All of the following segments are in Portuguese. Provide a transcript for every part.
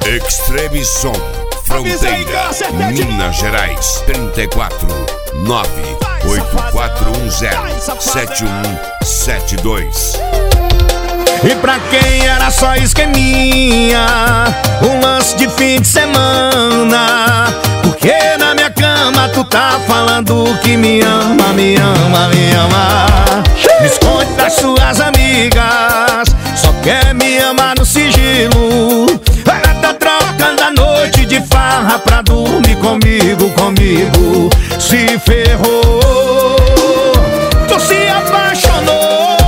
Extreme Som, Fronteira, Minas Gerais, 34 984107172. E pra quem era só esqueminha, um lance de fim de semana, porque na minha cama tu tá falando que me ama, me ama, me ama. Me esconde das suas amigas, só quer me amar no sigilo. Ela tá trocando a noite de farra pra dormir comigo, comigo. Se ferrou, tu se apaixonou.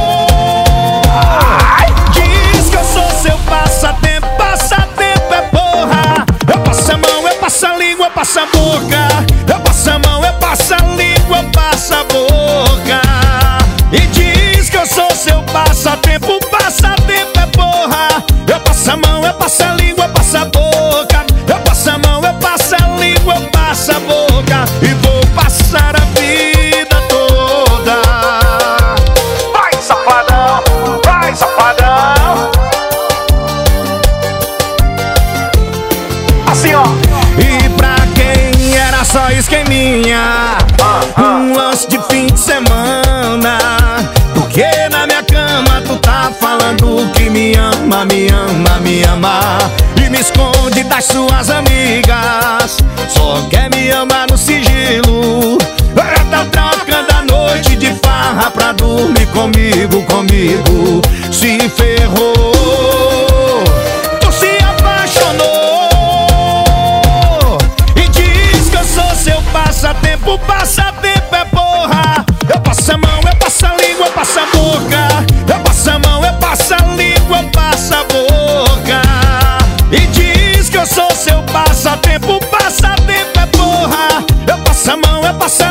Diz que eu sou seu passatempo, passatempo é porra. Eu passo a mão, eu passo a língua, eu passo a boca. Eu passo a mão, eu passo a língua, eu passo a boca. E diz que eu sou seu passatempo, passatempo é porra. Eu passo a mão, eu passo a língua, eu passo a boca. Eu passo a mão, eu passo a língua, eu passo a boca. E vou passar a vida toda. Vai, safadão, vai, safadão. Assim, ó. E pra quem era só esqueminha, um lance de fim de semana, porque na minha cama tu tá falando que me ama, me ama, me ama. E me esconde das suas amigas, só quer me amar no sigilo. Ela tá trocando a noite de farra pra dormir comigo, comigo. Se ferrou, tu se apaixonou. E diz que eu sou seu passatempo, passatempo é porra. Eu passo a mão, eu passo a língua, eu passo a boca. Eu passo a mão, eu passo a língua, eu passo a boca. E diz que eu sou seu passatempo, passatempo é porra. Eu passo a mão, eu passo